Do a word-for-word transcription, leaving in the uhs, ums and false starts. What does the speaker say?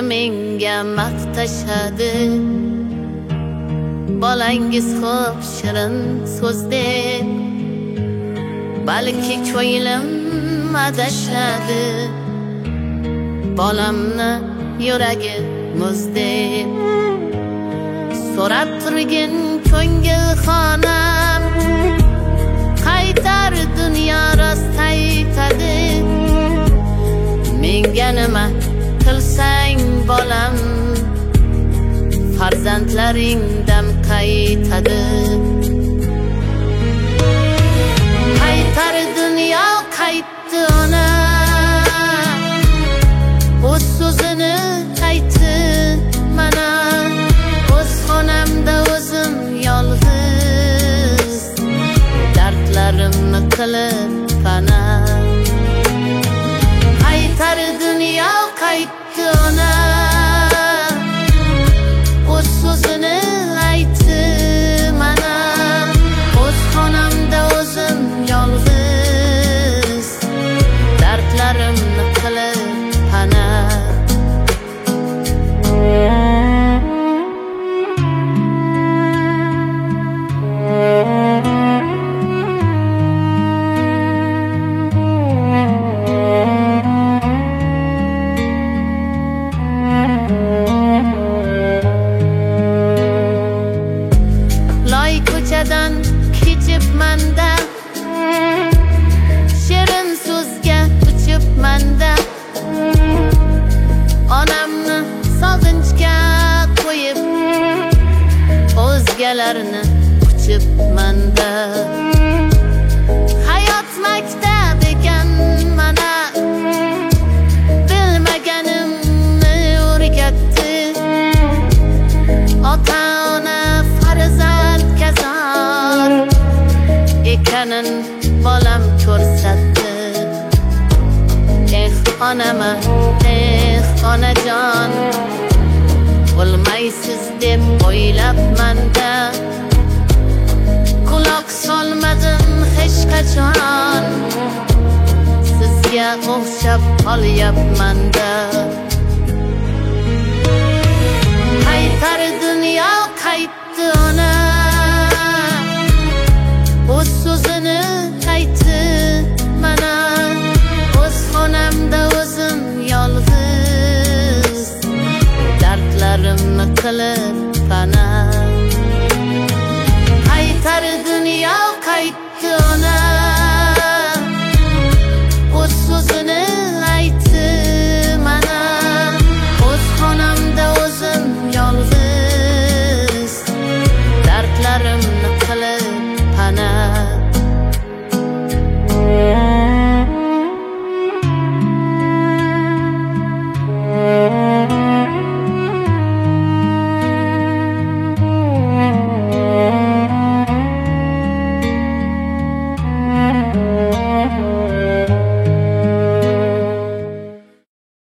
menga maqtashadi. Bolangiz xo'p shirin so'z deb, balki ko'nglim adashadi. Bolamni yuragi muzdeb, so'rab turgin ko'ngil xonam, qaytar dunyo rost aytadi. Menga nima qilsang bolam, farzandlaringdan qaytadi. Qaytar dunyo qaytdi ona, o'z so'zini aytdi mana. O'z xonamda o'zim yolg'iz, dardlarimni qilib pana. Qaytar dunyo qaytdi ona, o'z so'zini aytdi mana. O'z xonamda o'zim yolg'iz, dardlarimni qilib pana. Loy ko'chadan kechibmanda, shirin so'zga uchibmanda. Onamni sog'inchga qo'yib, o'zgalarni quchibmanda. Hayot maktab ekan mana, bilmaganimni o'rgatdi. Ota-ona farzandga zor ekanin bolam ko'rsatdi. Eh onama, eh onajon, bo'lmaysiz deb o'ylabmanda. Quloq solmadim hech qachon, sizga o'xshab qolyapmanda. Qaytar dunyo qaytdi ona, o'z so'zini aytdi mana. O'z xonamda o'zim yolg'iz, dardlarimni qilib pana. Qaytar dunyo qaytdi ona,